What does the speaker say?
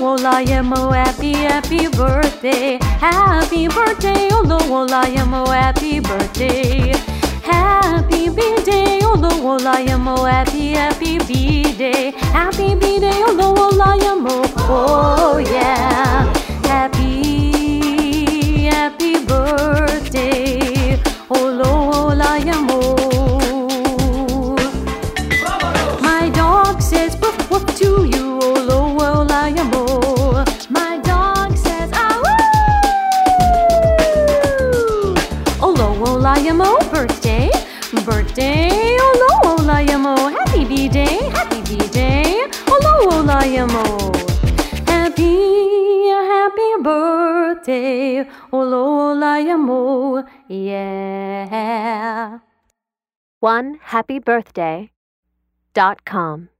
Olawolajamo, happy birthday. Happy birthday, Olawolajamo, happy birthday. Happy B-Day, Olawolajamo, happy B-Day. Happy B-Day, Olawolajamo, oh yeah. Happy birthday, Olawolajamo. My dog says woof woof to you, Olawolajamo. My dog says ah woo. Olawolajamo, birthday, Olawolajamo. Happy B-Day, Olawolajamo. Happy birthday, Olawolajamo, yeah. OneHappyBirthday.com